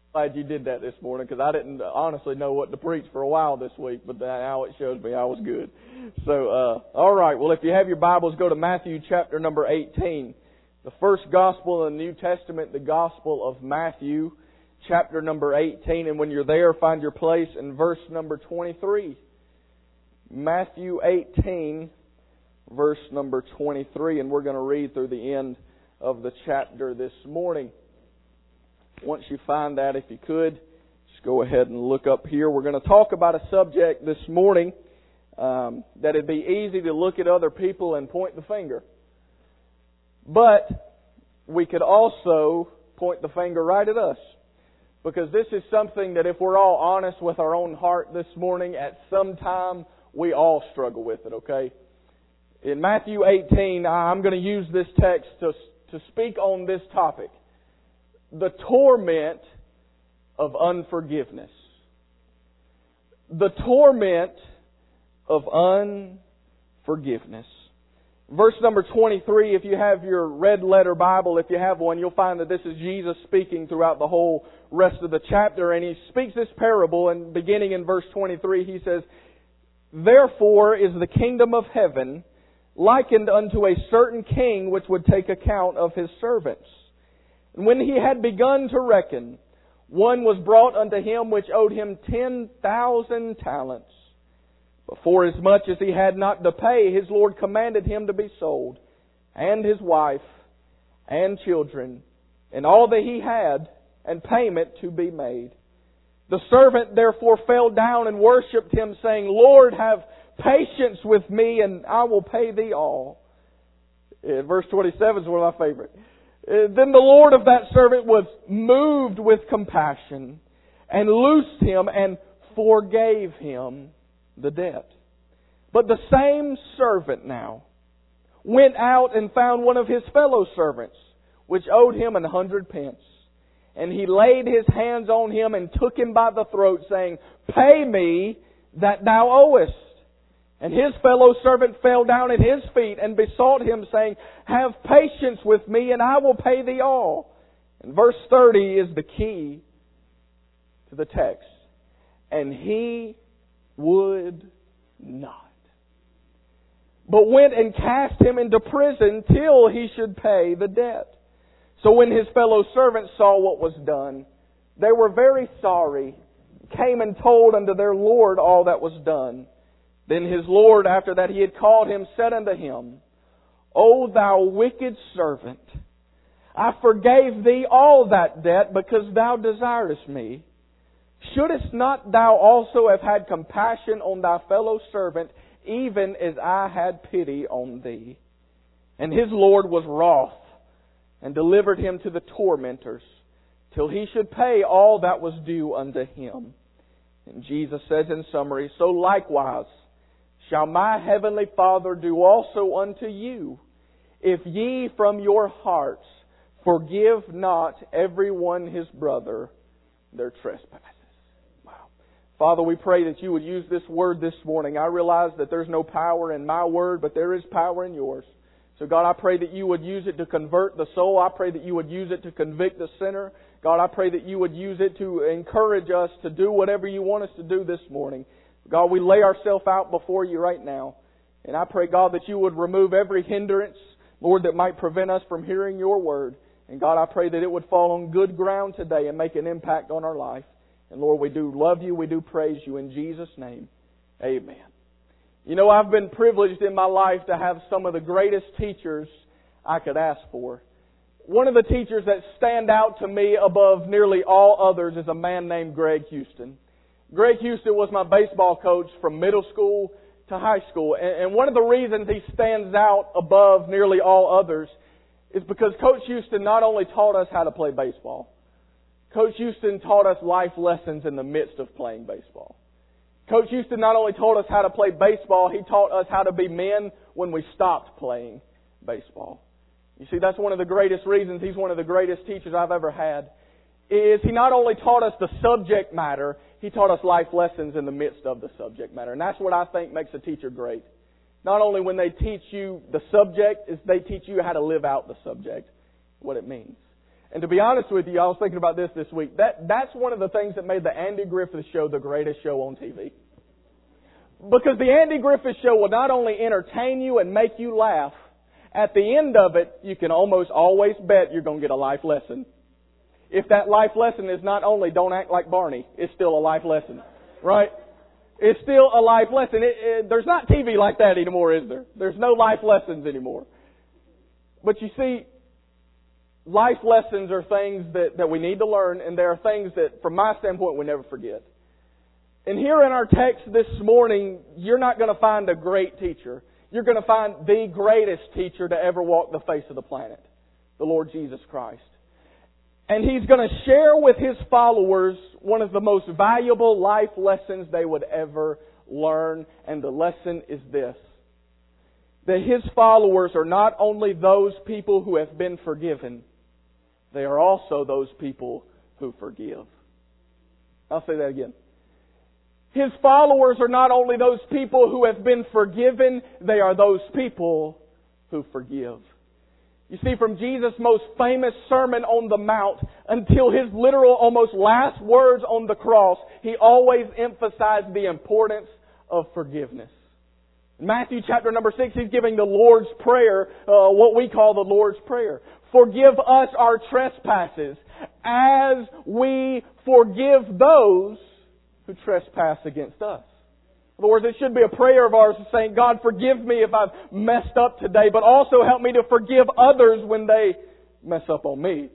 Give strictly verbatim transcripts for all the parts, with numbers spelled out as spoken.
Glad you did that this morning, because I didn't honestly know what to preach for a while this week, but now it shows me I was good. So, uh, all right. Well, if you have your Bibles, go to Matthew chapter number eighteen. The first gospel in the New Testament, the Gospel of Matthew, chapter number eighteen. And when you're there, find your place in verse number twenty-three. Matthew eighteen, verse number twenty-three. And we're going to read through the end of the chapter this morning. Once you find that, if you could, just go ahead and look up here. We're going to talk about a subject this morning um, that it'd be easy to look at other people and point the finger. But we could also point the finger right at us. Because this is something that if we're all honest with our own heart this morning, at some time we all struggle with it, okay? In Matthew eighteen, I'm going to use this text to, to speak on this topic. The torment of unforgiveness. The torment of unforgiveness. Verse number twenty-three, if you have your red letter Bible, if you have one, you'll find that this is Jesus speaking throughout the whole rest of the chapter. And He speaks this parable, and beginning in verse twenty-three, He says, "Therefore is the kingdom of heaven likened unto a certain king which would take account of his servants. And when he had begun to reckon, one was brought unto him which owed him ten thousand talents. But forasmuch as he had not to pay, his Lord commanded him to be sold, and his wife, and children, and all that he had, and payment to be made. The servant therefore fell down and worshipped him, saying, Lord, have patience with me, and I will pay thee all." Uh, verse twenty-seven is one of my favorite. Uh, then the Lord of that servant was moved with compassion, and loosed him, and forgave him the debt. But the same servant now went out and found one of his fellow servants, which owed him an hundred pence. And he laid his hands on him and took him by the throat, saying, "Pay me that thou owest." And his fellow servant fell down at his feet and besought him, saying, "Have patience with me, and I will pay thee all." And verse thirty is the key to the text. And he would not, but went and cast him into prison till he should pay the debt. So when his fellow servants saw what was done, they were very sorry, came and told unto their Lord all that was done. Then his Lord, after that he had called him, said unto him, O thou wicked servant, I forgave thee all that debt because thou desirest me. Shouldest not thou also have had compassion on thy fellow servant, even as I had pity on thee? And his Lord was wroth, and delivered him to the tormentors, till he should pay all that was due unto him. And Jesus says in summary, So likewise shall my heavenly Father do also unto you, if ye from your hearts forgive not every one his brother their trespasses. Father, we pray that you would use this word this morning. I realize that there's no power in my word, but there is power in yours. So God, I pray that you would use it to convert the soul. I pray that you would use it to convict the sinner. God, I pray that you would use it to encourage us to do whatever you want us to do this morning. God, we lay ourselves out before you right now. And I pray, God, that you would remove every hindrance, Lord, that might prevent us from hearing your word. And God, I pray that it would fall on good ground today and make an impact on our life. And Lord, we do love you. We do praise you in Jesus' name. Amen. You know, I've been privileged in my life to have some of the greatest teachers I could ask for. One of the teachers that stand out to me above nearly all others is a man named Greg Houston. Greg Houston was my baseball coach from middle school to high school. And one of the reasons he stands out above nearly all others is because Coach Houston not only taught us how to play baseball, Coach Houston taught us life lessons in the midst of playing baseball. Coach Houston not only taught us how to play baseball, he taught us how to be men when we stopped playing baseball. You see, that's one of the greatest reasons he's one of the greatest teachers I've ever had, is he not only taught us the subject matter, he taught us life lessons in the midst of the subject matter. And that's what I think makes a teacher great. Not only when they teach you the subject, is they teach you how to live out the subject, what it means. And to be honest with you, I was thinking about this this week. That That's one of the things that made the Andy Griffith Show the greatest show on T V. Because the Andy Griffith Show will not only entertain you and make you laugh, at the end of it, you can almost always bet you're going to get a life lesson. If that life lesson is not only don't act like Barney, it's still a life lesson. Right? It's still a life lesson. It, it, there's not T V like that anymore, is there? There's no life lessons anymore. But you see, life lessons are things that, that we need to learn, and there are things that, from my standpoint, we never forget. And here in our text this morning, you're not going to find a great teacher. You're going to find the greatest teacher to ever walk the face of the planet, the Lord Jesus Christ. And He's going to share with His followers one of the most valuable life lessons they would ever learn. And the lesson is this: that His followers are not only those people who have been forgiven, they are also those people who forgive. I'll say that again. His followers are not only those people who have been forgiven, they are those people who forgive. You see, from Jesus' most famous Sermon on the Mount until His literal, almost last words on the cross, He always emphasized the importance of forgiveness. In Matthew chapter number six, He's giving the Lord's Prayer, uh, what we call the Lord's Prayer. Forgive us our trespasses as we forgive those who trespass against us. In other words, it should be a prayer of ours saying, God, forgive me if I've messed up today, but also help me to forgive others when they mess up on me.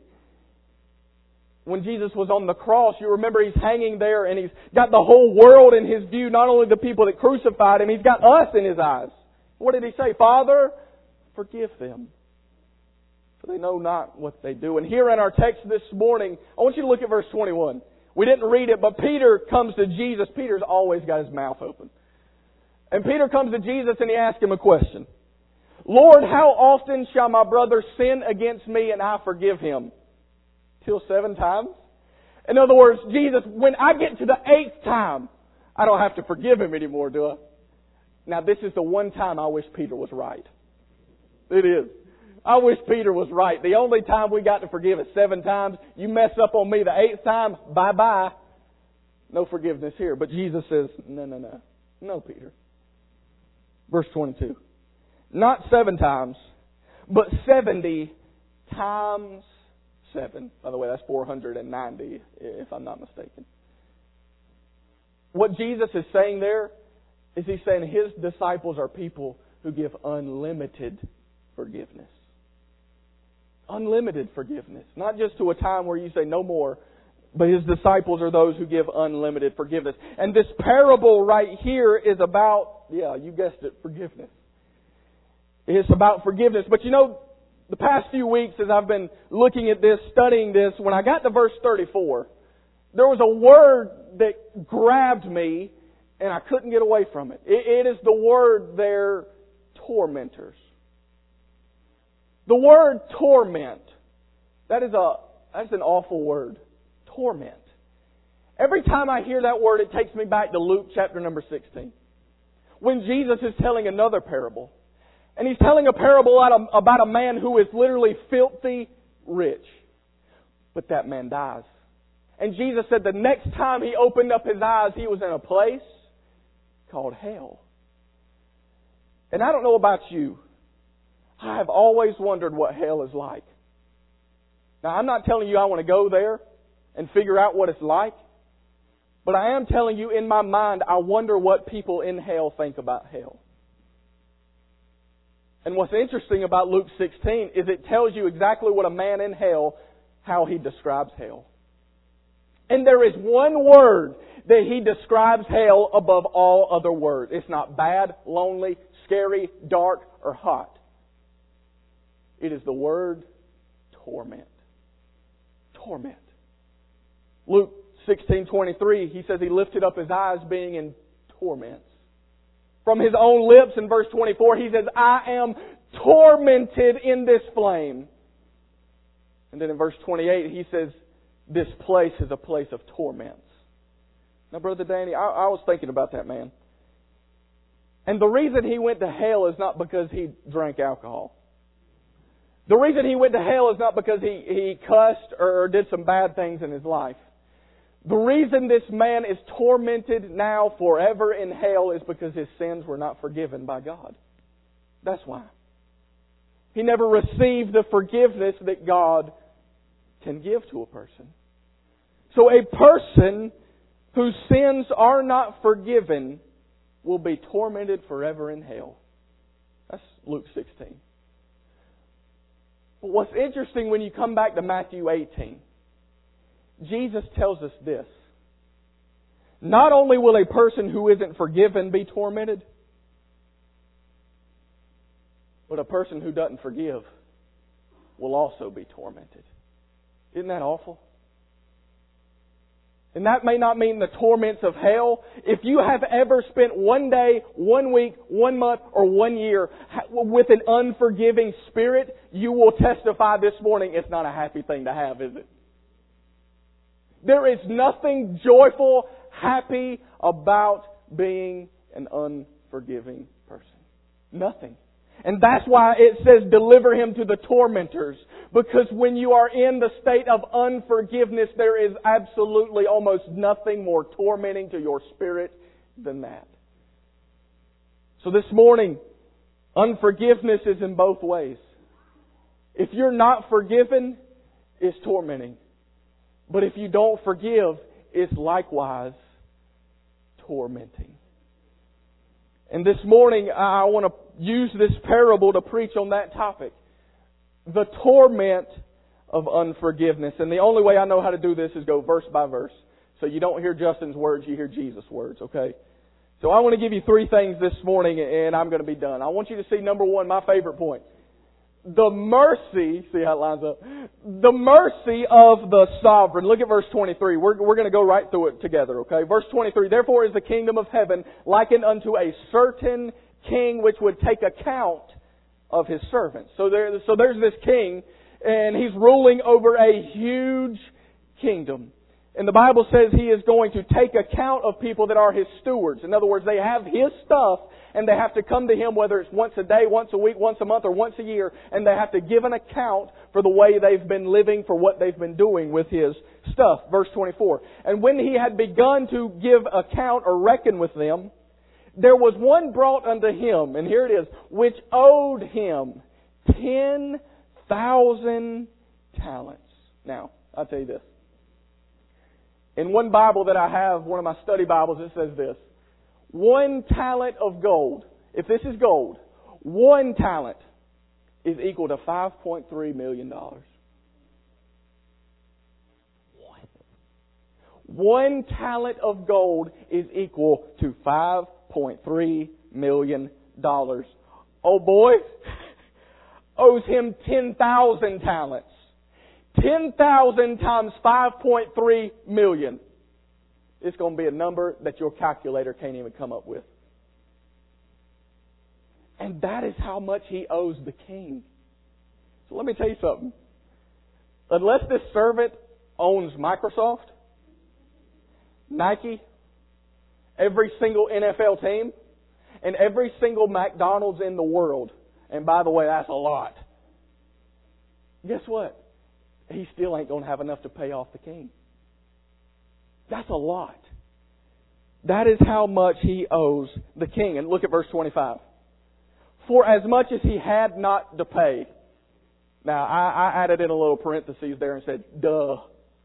When Jesus was on the cross, you remember He's hanging there and He's got the whole world in His view, not only the people that crucified Him, He's got us in His eyes. What did He say? Father, forgive them, for they know not what they do. And here in our text this morning, I want you to look at verse twenty-one. We didn't read it, but Peter comes to Jesus. Peter's always got his mouth open. And Peter comes to Jesus and he asks Him a question. Lord, how often shall my brother sin against me and I forgive him? Till seven times? In other words, Jesus, when I get to the eighth time, I don't have to forgive him anymore, do I? Now, this is the one time I wish Peter was right. It is. I wish Peter was right. The only time we got to forgive is seven times. You mess up on me the eighth time, bye-bye. No forgiveness here. But Jesus says, no, no, no. No, Peter. Verse twenty-two. Not seven times, but seventy times seven. By the way, that's four hundred ninety, if I'm not mistaken. What Jesus is saying there is He's saying His disciples are people who give unlimited forgiveness. Unlimited forgiveness. Not just to a time where you say no more, but His disciples are those who give unlimited forgiveness. And this parable right here is about, yeah, you guessed it, forgiveness. It's about forgiveness. But you know, the past few weeks as I've been looking at this, studying this, when I got to verse thirty-four, there was a word that grabbed me and I couldn't get away from it. It, it is the word there, tormentors. The word torment, that is a that's an awful word. Torment. Every time I hear that word, it takes me back to Luke chapter number sixteen. When Jesus is telling another parable. And He's telling a parable about a man who is literally filthy rich. But that man dies. And Jesus said the next time He opened up His eyes, He was in a place called hell. And I don't know about you, I have always wondered what hell is like. Now, I'm not telling you I want to go there and figure out what it's like. But I am telling you, in my mind, I wonder what people in hell think about hell. And what's interesting about Luke sixteen is it tells you exactly what a man in hell, how he describes hell. And there is one word that He describes hell above all other words. It's not bad, lonely, scary, dark, or hot. It is the word torment. Torment. Luke sixteen twenty-three, He says He lifted up His eyes being in torments. From His own lips in verse twenty-four, He says, I am tormented in this flame. And then in verse twenty-eight, He says, this place is a place of torments. Now, Brother Danny, I, I was thinking about that man. And the reason he went to hell is not because he drank alcohol. The reason he went to hell is not because he, he cussed or did some bad things in his life. The reason this man is tormented now forever in hell is because his sins were not forgiven by God. That's why. He never received the forgiveness that God can give to a person. So a person whose sins are not forgiven will be tormented forever in hell. That's Luke sixteen. But what's interesting when you come back to Matthew eighteen, Jesus tells us this. Not only will a person who isn't forgiven be tormented, but a person who doesn't forgive will also be tormented. Isn't that awful? And that may not mean the torments of hell. If you have ever spent one day, one week, one month, or one year with an unforgiving spirit, you will testify this morning it's not a happy thing to have, is it? There is nothing joyful, happy about being an unforgiving person. Nothing. And that's why it says, deliver him to the tormentors. Because when you are in the state of unforgiveness, there is absolutely almost nothing more tormenting to your spirit than that. So this morning, unforgiveness is in both ways. If you're not forgiven, it's tormenting. But if you don't forgive, it's likewise tormenting. And this morning, I want to use this parable to preach on that topic. The torment of unforgiveness. And the only way I know how to do this is go verse by verse. So you don't hear Justin's words, you hear Jesus' words, okay? So I want to give you three things this morning, and I'm going to be done. I want you to see, number one, my favorite point. The mercy, see how it lines up? The mercy of the sovereign. Look at verse twenty-three. We're, we're going to go right through it together, okay? Verse twenty-three. Therefore is the kingdom of heaven likened unto a certain king which would take account of his servants. So there, so there's this king, and he's ruling over a huge kingdom. And the Bible says he is going to take account of people that are his stewards. In other words, they have his stuff, and they have to come to him, whether it's once a day, once a week, once a month, or once a year, and they have to give an account for the way they've been living, for what they've been doing with his stuff. Verse twenty-four. And when he had begun to give account or reckon with them, there was one brought unto him, and here it is, which owed him ten thousand talents. Now, I'll tell you this. In one Bible that I have, one of my study Bibles, it says this. One talent of gold, if this is gold, one talent is equal to five point three million dollars. One talent of gold is equal to five point three million dollars. Oh boy, owes him ten thousand talents. ten thousand times five point three million. It's going to be a number that your calculator can't even come up with. And that is how much he owes the king. So let me tell you something. Unless this servant owns Microsoft, Nike, every single N F L team, and every single McDonald's in the world, and by the way, that's a lot, guess what? He still ain't going to have enough to pay off the king. That's a lot. That is how much he owes the king. And look at verse twenty-five. For as much as he had not to pay. Now, I, I added in a little parentheses there and said, duh.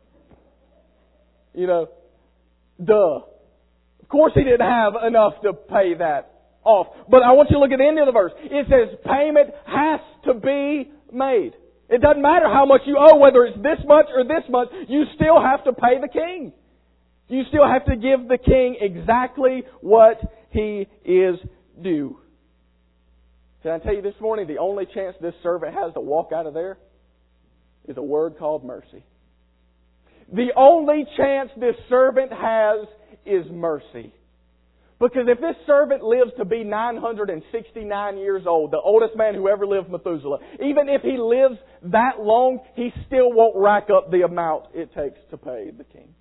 You know, duh. Of course he didn't have enough to pay that off. But I want you to look at the end of the verse. It says payment has to be made. It doesn't matter how much you owe, whether it's this much or this much, you still have to pay the king. You still have to give the king exactly what he is due. Can I tell you this morning, the only chance this servant has to walk out of there is a word called mercy. The only chance this servant has is mercy. Because if this servant lives to be nine hundred sixty-nine years old, the oldest man who ever lived, Methuselah, even if he lives that long, he still won't rack up the amount it takes to pay the king.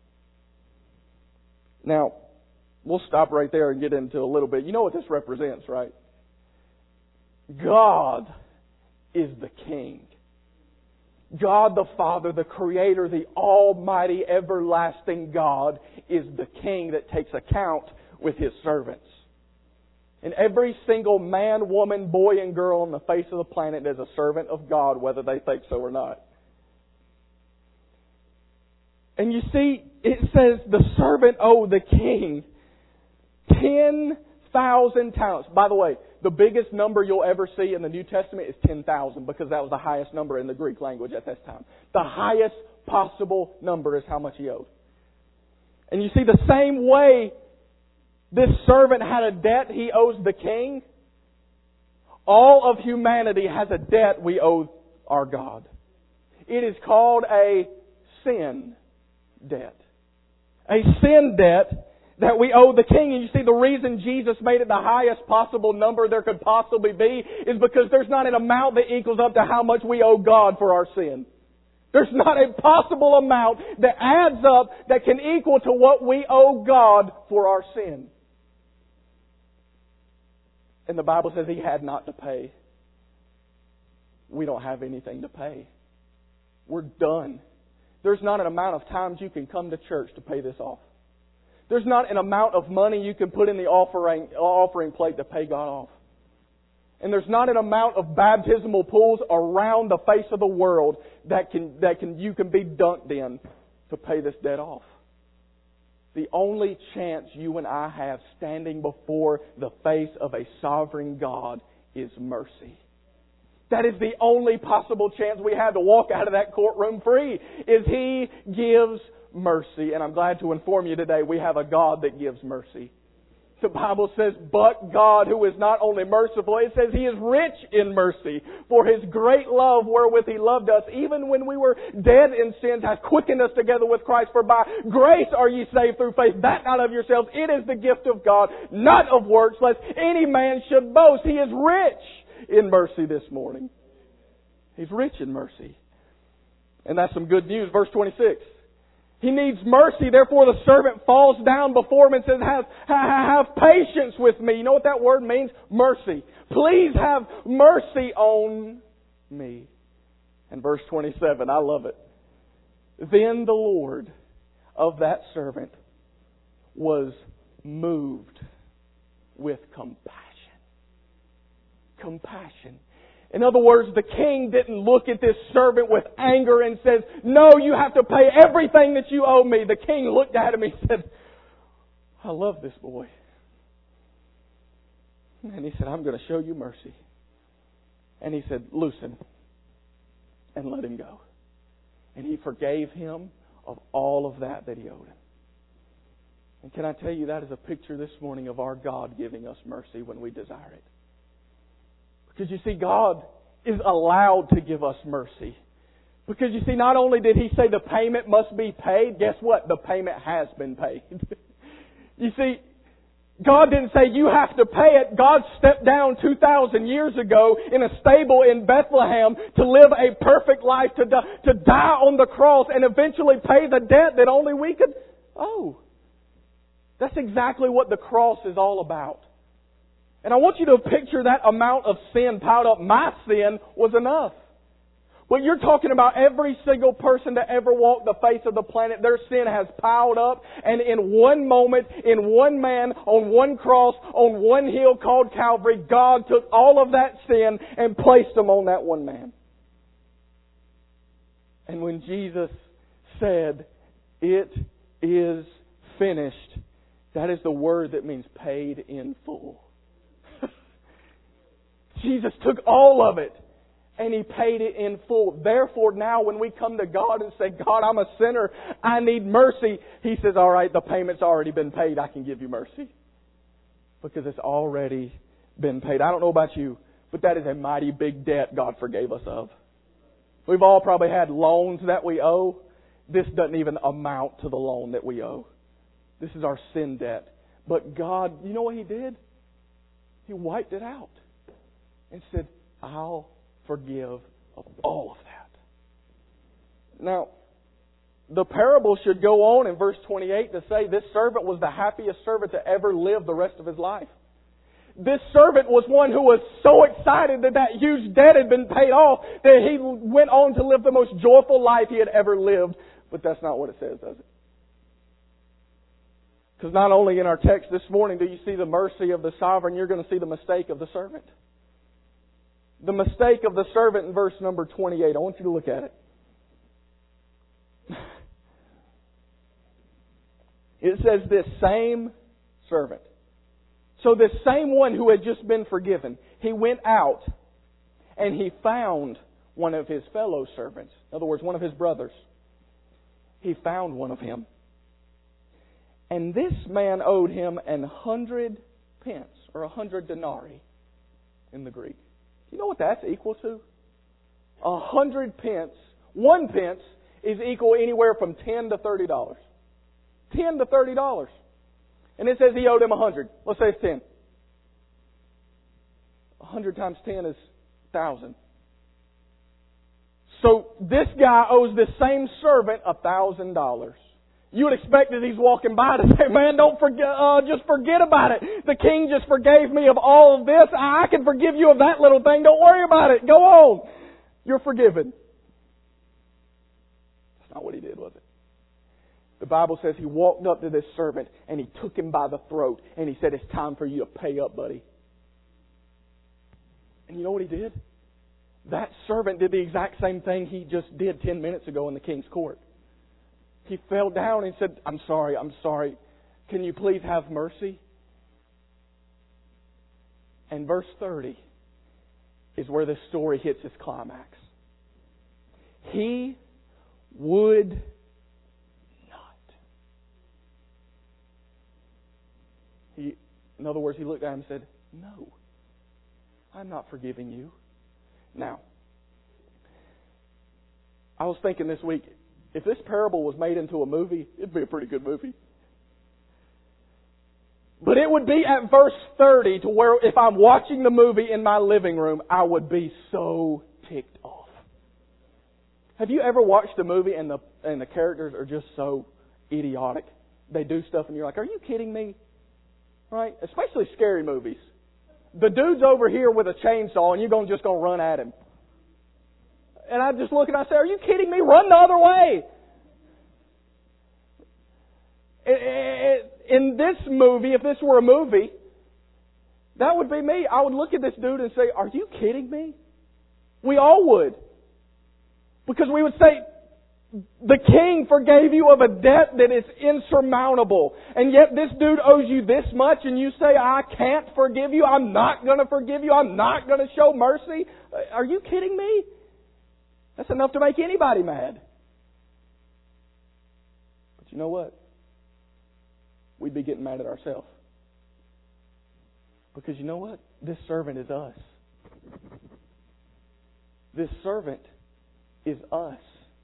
Now, we'll stop right there and get into a little bit. You know what this represents, right? God is the King. God the Father, the Creator, the Almighty, everlasting God, is the King that takes account with His servants. And every single man, woman, boy, and girl on the face of the planet is a servant of God, whether they think so or not. And you see, it says the servant owed the King ten thousand talents. By the way, the biggest number you'll ever see in the New Testament is ten thousand, because that was the highest number in the Greek language at that time. The highest possible number is how much he owed. And you see, the same way this servant had a debt he owes the King, all of humanity has a debt we owe our God. It is called a sin debt. A sin debt that we owe the King. And you see, the reason Jesus made it the highest possible number there could possibly be is because there's not an amount that equals up to how much we owe God for our sin. There's not a possible amount that adds up that can equal to what we owe God for our sin. And the Bible says He had not to pay. We don't have anything to pay. We're done. There's not an amount of times you can come to church to pay this off. There's not an amount of money you can put in the offering, offering plate to pay God off. And there's not an amount of baptismal pools around the face of the world that can that can you can be dunked in to pay this debt off. The only chance you and I have standing before the face of a sovereign God is mercy. That is the only possible chance we have to walk out of that courtroom free, is He gives mercy. And I'm glad to inform you today, we have a God that gives mercy. The Bible says, but God, who is not only merciful, it says He is rich in mercy, for His great love wherewith He loved us, even when we were dead in sins, hath quickened us together with Christ. For by grace are ye saved through faith, that not of yourselves. It is the gift of God, not of works, lest any man should boast. He is rich in mercy this morning. He's rich in mercy. And that's some good news. Verse twenty-six. He needs mercy, therefore the servant falls down before him and says, have, have patience with me. You know what that word means? Mercy. Please have mercy on me. And verse twenty-seven, I love it. Then the Lord of that servant was moved with compassion. Compassion. In other words, the king didn't look at this servant with anger and says, no, you have to pay everything that you owe me. The king looked at him and said, I love this boy. And he said, I'm going to show you mercy. And he said, loosen and let him go. And He forgave him of all of that that he owed him. And can I tell you, that is a picture this morning of our God giving us mercy when we desire it. Because you see, God is allowed to give us mercy. Because you see, not only did He say the payment must be paid, guess what? The payment has been paid. You see, God didn't say you have to pay it. God stepped down two thousand years ago in a stable in Bethlehem to live a perfect life, to die, to die on the cross and eventually pay the debt that only we could owe. That's exactly what the cross is all about. And I want you to picture that amount of sin piled up. My sin was enough. But you're talking about every single person that ever walked the face of the planet. Their sin has piled up. And in one moment, in one man, on one cross, on one hill called Calvary, God took all of that sin and placed them on that one man. And when Jesus said, it is finished, that is the word that means paid in full. Jesus took all of it and He paid it in full. Therefore, now when we come to God and say, God, I'm a sinner, I need mercy, He says, all right, the payment's already been paid. I can give you mercy. Because it's already been paid. I don't know about you, but that is a mighty big debt God forgave us of. We've all probably had loans that we owe. This doesn't even amount to the loan that we owe. This is our sin debt. But God, you know what He did? He wiped it out. And said, I'll forgive of all of that. Now, the parable should go on in verse twenty-eight to say this servant was the happiest servant to ever live the rest of his life. This servant was one who was so excited that that huge debt had been paid off that he went on to live the most joyful life he had ever lived. But that's not what it says, does it? Because not only in our text this morning do you see the mercy of the sovereign, you're going to see the mistake of the servant. The mistake of the servant in verse number twenty-eight. I want you to look at it. It says this same servant. So this same one who had just been forgiven, he went out and he found one of his fellow servants. In other words, one of his brothers. He found one of him. And this man owed him an hundred pence, or a hundred denarii in the Greek. Do you know what that's equal to? A hundred pence. One pence is equal anywhere from ten to thirty dollars. Ten to thirty dollars. And it says he owed him a hundred. Let's say it's ten. A hundred times ten is a thousand. So this guy owes this same servant a thousand dollars. You would expect as he's walking by to say, man, don't forget, uh, just forget about it. The king just forgave me of all of this. I can forgive you of that little thing. Don't worry about it. Go on. You're forgiven. That's not what he did, was it? The Bible says he walked up to this servant and he took him by the throat and he said, it's time for you to pay up, buddy. And you know what he did? That servant did the exact same thing he just did ten minutes ago in the king's court. He fell down and said, I'm sorry, I'm sorry. Can you please have mercy? And verse thirty is where this story hits its climax. He would not. He, in other words, he looked at him and said, no, I'm not forgiving you. Now, I was thinking this week, if this parable was made into a movie, it'd be a pretty good movie. But it would be at verse thirty to where if I'm watching the movie in my living room, I would be so ticked off. Have you ever watched a movie and the and the characters are just so idiotic? They do stuff and you're like, are you kidding me? Right? Especially scary movies. The dude's over here with a chainsaw and you're gonna just going to run at him. And I just look and I say, are you kidding me? Run the other way. In this movie, if this were a movie, that would be me. I would look at this dude and say, are you kidding me? We all would. Because we would say, the king forgave you of a debt that is insurmountable. And yet this dude owes you this much and you say, I can't forgive you. I'm not going to forgive you. I'm not going to show mercy. Are you kidding me? That's enough to make anybody mad. But you know what? We'd be getting mad at ourselves. Because you know what? This servant is us. This servant is us.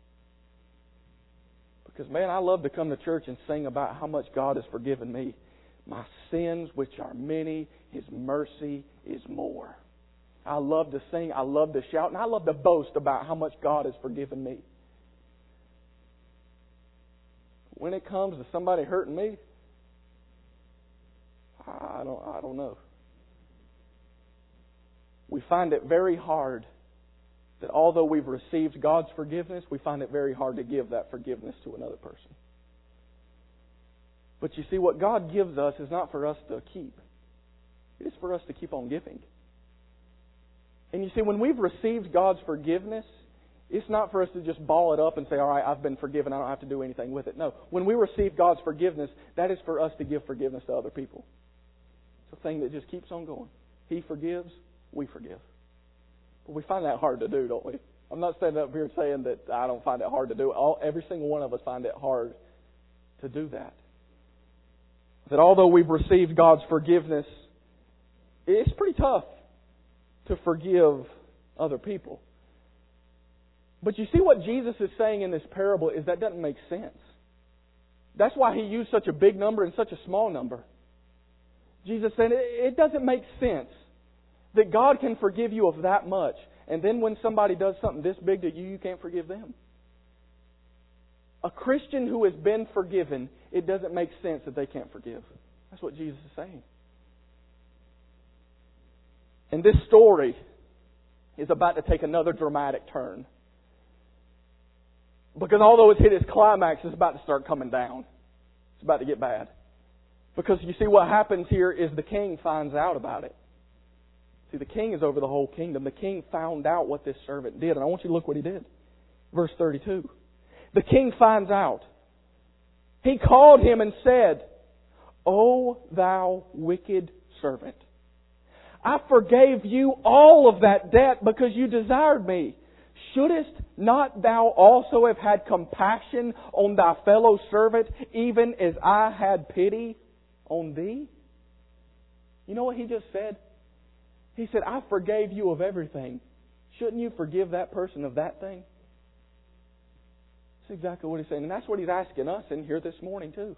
Because, man, I love to come to church and sing about how much God has forgiven me. My sins, which are many, His mercy is more. I love to sing, I love to shout, and I love to boast about how much God has forgiven me. When it comes to somebody hurting me, I don't, I don't know. We find it very hard that although we've received God's forgiveness, we find it very hard to give that forgiveness to another person. But you see, what God gives us is not for us to keep. It is for us to keep on giving. And you see, when we've received God's forgiveness, it's not for us to just ball it up and say, all right, I've been forgiven, I don't have to do anything with it. No, when we receive God's forgiveness, that is for us to give forgiveness to other people. It's a thing that just keeps on going. He forgives, we forgive. But we find that hard to do, don't we? I'm not standing up here saying that I don't find it hard to do. All, every single one of us find it hard to do that. That although we've received God's forgiveness, it's pretty tough to forgive other people. But you see what Jesus is saying in this parable is that doesn't make sense. That's why He used such a big number and such a small number. Jesus said it doesn't make sense that God can forgive you of that much, and then when somebody does something this big to you, you can't forgive them. A Christian who has been forgiven, it doesn't make sense that they can't forgive. That's what Jesus is saying. And this story is about to take another dramatic turn. Because although it's hit its climax, it's about to start coming down. It's about to get bad. Because you see, what happens here is the king finds out about it. See, the king is over the whole kingdom. The king found out what this servant did. And I want you to look what he did. Verse thirty-two. The king finds out. He called him and said, O thou wicked servant, I forgave you all of that debt because you desired me. Shouldest not thou also have had compassion on thy fellow servant, even as I had pity on thee? You know what he just said? He said, I forgave you of everything. Shouldn't you forgive that person of that thing? That's exactly what he's saying. And that's what he's asking us in here this morning too.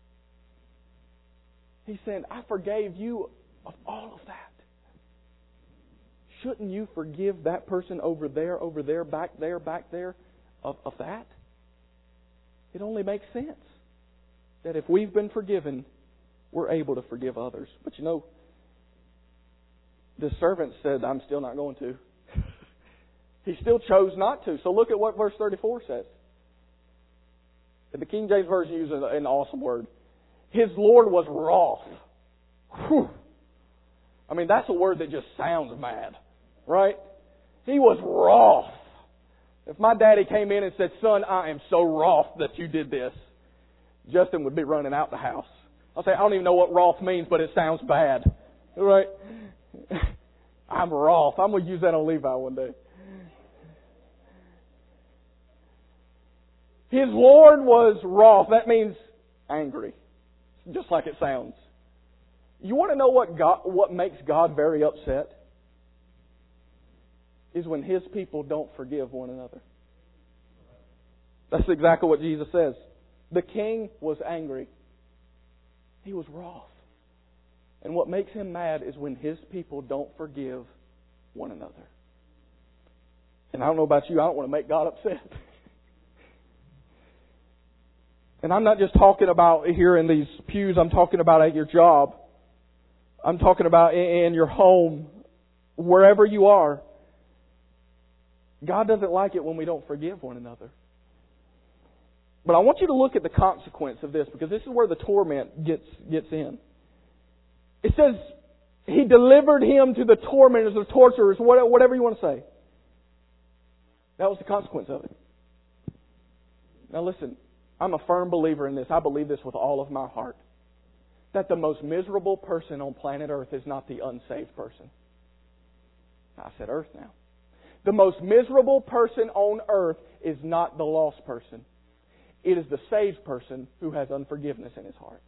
He's saying, I forgave you of all of that. Shouldn't you forgive that person over there, over there, back there, back there, of, of that? It only makes sense that if we've been forgiven, we're able to forgive others. But you know, the servant said, I'm still not going to. He still chose not to. So look at what verse thirty-four says. The King James Version uses an awesome word. His Lord was wroth. Whew. I mean, that's a word that just sounds mad. Right? He was wroth. If my daddy came in and said, son, I am so wroth that you did this, Justin would be running out the house. I'll say, I don't even know what wroth means, but it sounds bad. Right? I'm wroth. I'm going to use that on Levi one day. His Lord was wroth. That means angry. Just like it sounds. You want to know what God, what makes God very upset? Is when His people don't forgive one another. That's exactly what Jesus says. The king was angry. He was wroth. And what makes Him mad is when His people don't forgive one another. And I don't know about you, I don't want to make God upset. And I'm not just talking about here in these pews, I'm talking about at your job. I'm talking about in your home, wherever you are. God doesn't like it when we don't forgive one another. But I want you to look at the consequence of this, because this is where the torment gets gets in. It says, He delivered him to the tormentors, the torturers, whatever you want to say. That was the consequence of it. Now listen, I'm a firm believer in this. I believe this with all of my heart. That the most miserable person on planet Earth is not the unsaved person. I said earth now. The most miserable person on earth is not the lost person. It is the saved person who has unforgiveness in his heart.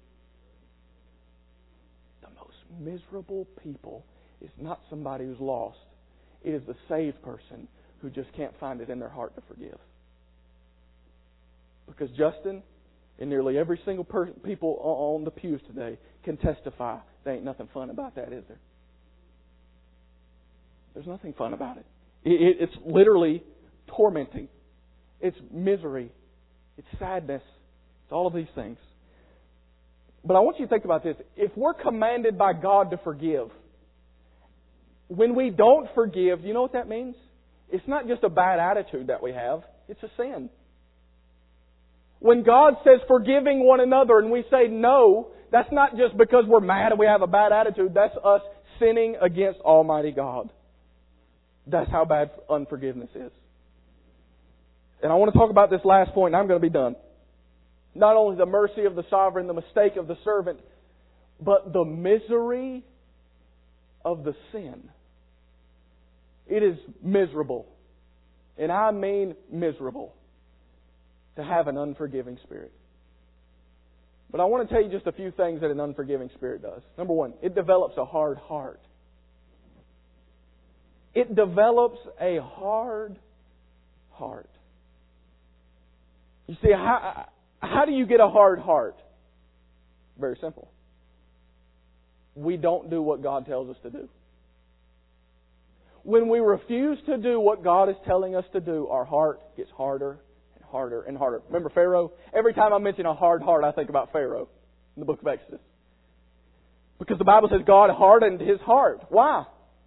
The most miserable people is not somebody who's lost. It is the saved person who just can't find it in their heart to forgive. Because Justin and nearly every single person, people on the pews today can testify there ain't nothing fun about that, is there? There's nothing fun about it. it it's literally tormenting. It's misery. It's sadness. It's all of these things. But I want you to think about this. If we're commanded by God to forgive, when we don't forgive, you know what that means? It's not just a bad attitude that we have. It's a sin. When God says forgiving one another and we say no, that's not just because we're mad and we have a bad attitude. That's us sinning against Almighty God. That's how bad unforgiveness is. And I want to talk about this last point, and I'm going to be done. Not only the mercy of the sovereign, the mistake of the servant, but the misery of the sin. It is miserable. And I mean miserable to have an unforgiving spirit. But I want to tell you just a few things that an unforgiving spirit does. Number one, it develops a hard heart. It develops a hard heart. You see, how, how do you get a hard heart? Very simple. We don't do what God tells us to do. When we refuse to do what God is telling us to do, our heart gets harder and harder and harder. Remember Pharaoh? Every time I mention a hard heart, I think about Pharaoh in the book of Exodus. Because the Bible says God hardened his heart. Why?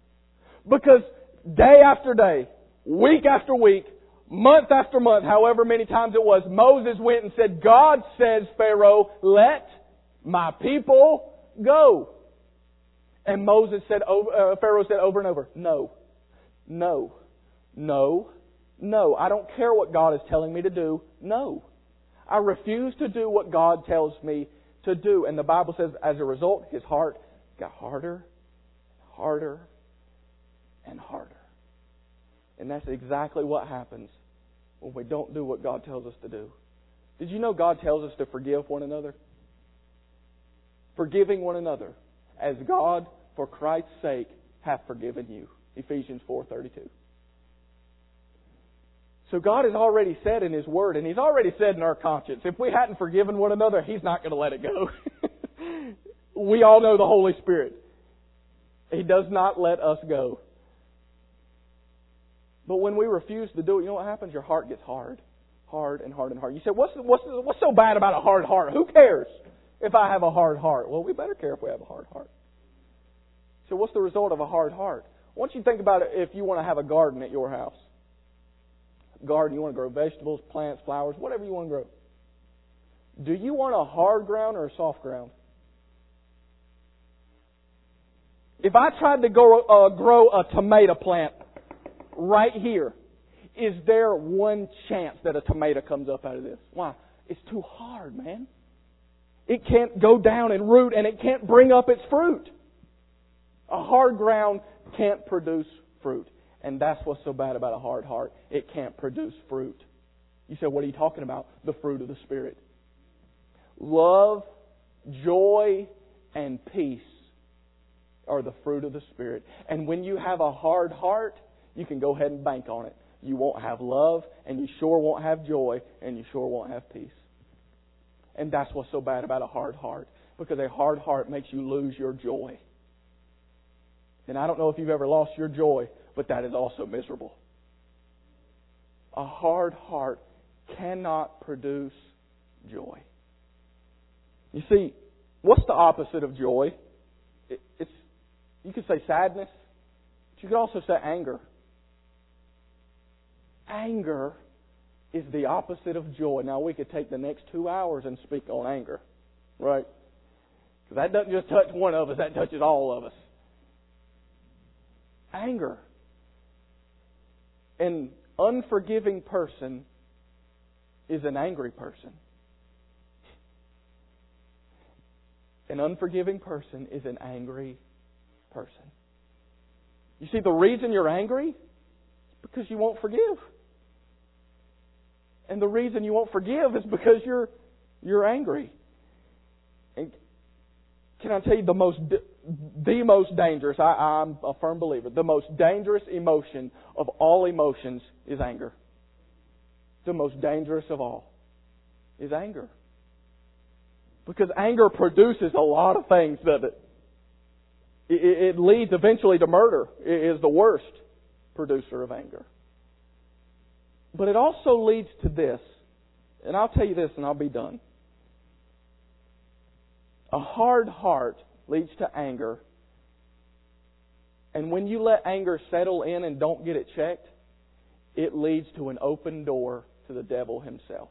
Because day after day, week after week, month after month, however many times it was, Moses went and said, God says, Pharaoh, let my people go. And Moses said, uh, Pharaoh said over and over, no, no, no, no. I don't care what God is telling me to do. No. I refuse to do what God tells me to do. And the Bible says, as a result, his heart got harder, harder, and harder. And that's exactly what happens when we don't do what God tells us to do. Did you know God tells us to forgive one another? Forgiving one another as God, for Christ's sake, hath forgiven you. Ephesians four thirty-two. So God has already said in His Word, and He's already said in our conscience, if we hadn't forgiven one another, He's not going to let it go. We all know the Holy Spirit. He does not let us go. But when we refuse to do it, you know what happens? Your heart gets hard. Hard and hard and hard. You say, what's, what's, what's so bad about a hard heart? Who cares if I have a hard heart? Well, we better care if we have a hard heart. So what's the result of a hard heart? I want you to think about it if you want to have a garden at your house. Garden, you want to grow vegetables, plants, flowers, whatever you want to grow. Do you want a hard ground or a soft ground? If I tried to go, uh, grow a tomato plant right here, is there one chance that a tomato comes up out of this? Why? It's too hard, man. It can't go down and root, and it can't bring up its fruit. A hard ground can't produce fruit. And that's what's so bad about a hard heart. It can't produce fruit. You say, what are you talking about? The fruit of the Spirit. Love, joy, and peace are the fruit of the Spirit. And when you have a hard heart, you can go ahead and bank on it. You won't have love, and you sure won't have joy, and you sure won't have peace. And that's what's so bad about a hard heart. Because a hard heart makes you lose your joy. And I don't know if you've ever lost your joy, but that is also miserable. A hard heart cannot produce joy. You see, what's the opposite of joy? It, it's you could say sadness, but you could also say anger. Anger is the opposite of joy. Now, we could take the next two hours and speak on anger, right? Because that doesn't just touch one of us, that touches all of us. Anger. An unforgiving person is an angry person. An unforgiving person is an angry person. You see, the reason you're angry is because you won't forgive. And the reason you won't forgive is because you're you're angry. And can I tell you the most the most dangerous, I, I'm a firm believer, the most dangerous emotion of all emotions is anger. The most dangerous of all is anger. Because anger produces a lot of things, doesn't it? It, it leads eventually to murder. It is the worst producer of anger. But it also leads to this, and I'll tell you this and I'll be done. A hard heart leads to anger. And when you let anger settle in and don't get it checked, it leads to an open door to the devil himself.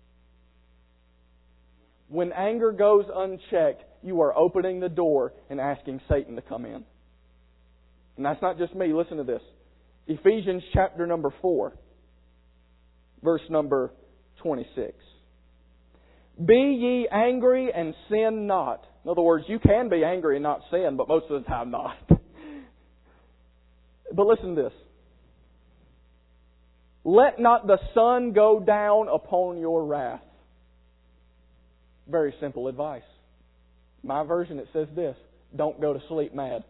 When anger goes unchecked, you are opening the door and asking Satan to come in. And that's not just me. Listen to this. Ephesians chapter number four, verse number twenty-six. Be ye angry and sin not. In other words, you can be angry and not sin, but most of the time not. But listen to this. Let not the sun go down upon your wrath. Very simple advice. My version, it says this: don't go to sleep mad.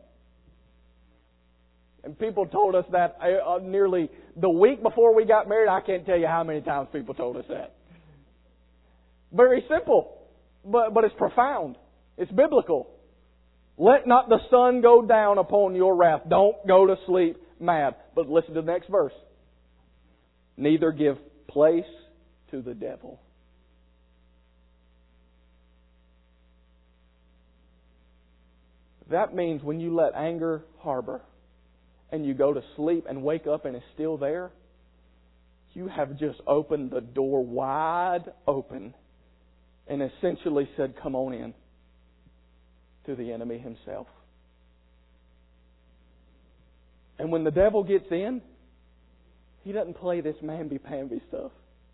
And people told us that uh, nearly the week before we got married. I can't tell you how many times people told us that. Very simple, but, but it's profound. It's biblical. Let not the sun go down upon your wrath. Don't go to sleep mad. But listen to the next verse. Neither give place to the devil. That means when you let anger harbor and you go to sleep and wake up and it's still there, you have just opened the door wide open and essentially said, come on in, to the enemy himself. And when the devil gets in, he doesn't play this mamby-pamby stuff.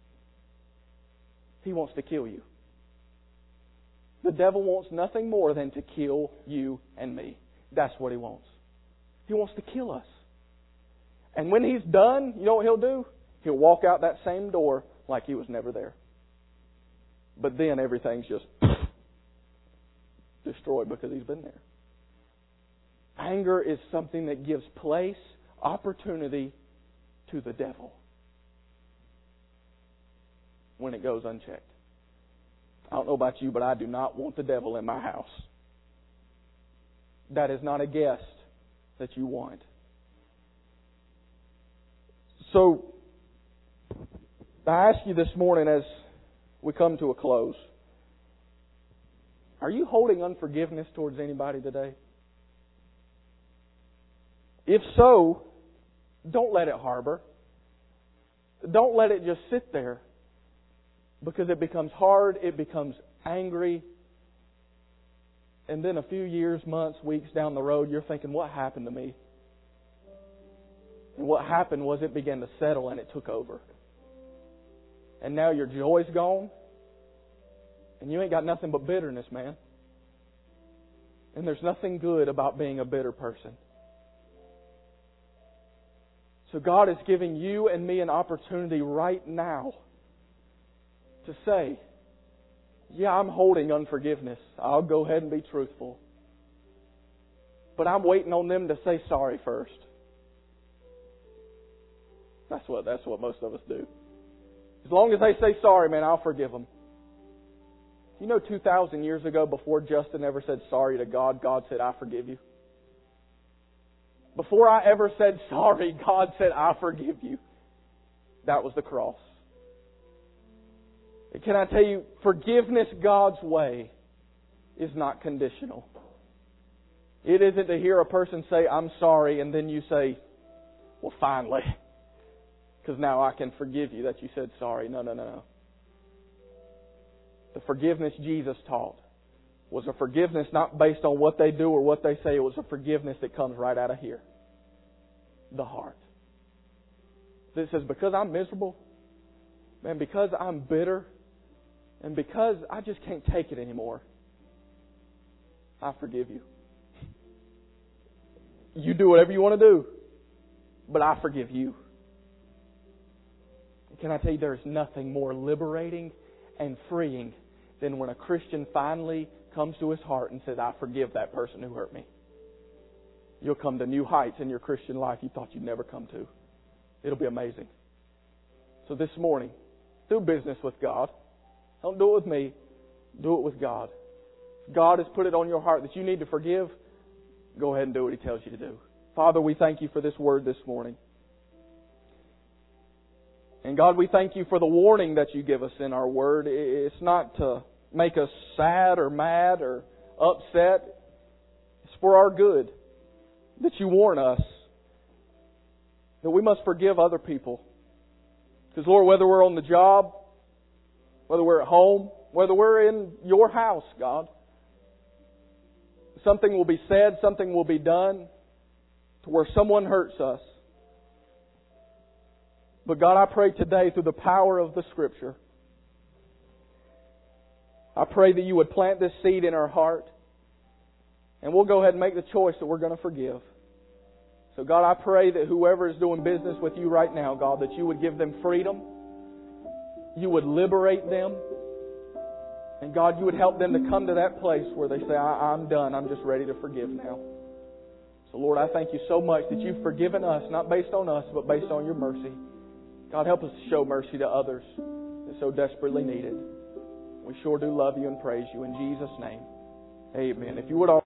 He wants to kill you. The devil wants nothing more than to kill you and me. That's what he wants. He wants to kill us. And when he's done, you know what he'll do? He'll walk out that same door like he was never there. But then everything's just destroyed because he's been there. Anger is something that gives place, opportunity to the devil when it goes unchecked. I don't know about you, but I do not want the devil in my house. That is not a guest that you want. So, I ask you this morning as we come to a close, are you holding unforgiveness towards anybody today? If so, don't let it harbor. Don't let it just sit there, because it becomes hard, it becomes angry, and then a few years, months, weeks down the road, you're thinking, what happened to me? And what happened was it began to settle and it took over. And now your joy's gone, and you ain't got nothing but bitterness, man. And there's nothing good about being a bitter person. So God is giving you and me an opportunity right now to say, yeah, I'm holding unforgiveness. I'll go ahead and be truthful. But I'm waiting on them to say sorry first. That's what, that's what most of us do. As long as they say sorry, man, I'll forgive them. You know, two thousand years ago, before Justin ever said sorry to God, God said, I forgive you. Before I ever said sorry, God said, I forgive you. That was the cross. And can I tell you, forgiveness God's way is not conditional. It isn't to hear a person say, I'm sorry, and then you say, well, finally, because now I can forgive you that you said sorry. No, no, no, no. The forgiveness Jesus taught was a forgiveness not based on what they do or what they say. It was a forgiveness that comes right out of here. The heart. That says, because I'm miserable, man, because I'm bitter, and because I just can't take it anymore, I forgive you. You do whatever you want to do, but I forgive you. Can I tell you, there's nothing more liberating and freeing than when a Christian finally comes to his heart and says, I forgive that person who hurt me. You'll come to new heights in your Christian life you thought you'd never come to. It'll be amazing. So this morning, do business with God. Don't do it with me. Do it with God. If God has put it on your heart that you need to forgive, go ahead and do what He tells you to do. Father, we thank You for this word this morning. And God, we thank You for the warning that You give us in our word. It's not to make us sad or mad or upset. It's for our good that You warn us that we must forgive other people. Because, Lord, whether we're on the job, whether we're at home, whether we're in Your house, God, something will be said, something will be done to where someone hurts us. But God, I pray today through the power of the Scripture, I pray that You would plant this seed in our heart, and we'll go ahead and make the choice that we're going to forgive. So God, I pray that whoever is doing business with You right now, God, that You would give them freedom, You would liberate them, and God, You would help them to come to that place where they say, I- I'm done, I'm just ready to forgive now. So Lord, I thank You so much that You've forgiven us, not based on us, but based on Your mercy. God, help us to show mercy to others that so desperately need it. We sure do love You and praise You. In Jesus' name, amen. If you would all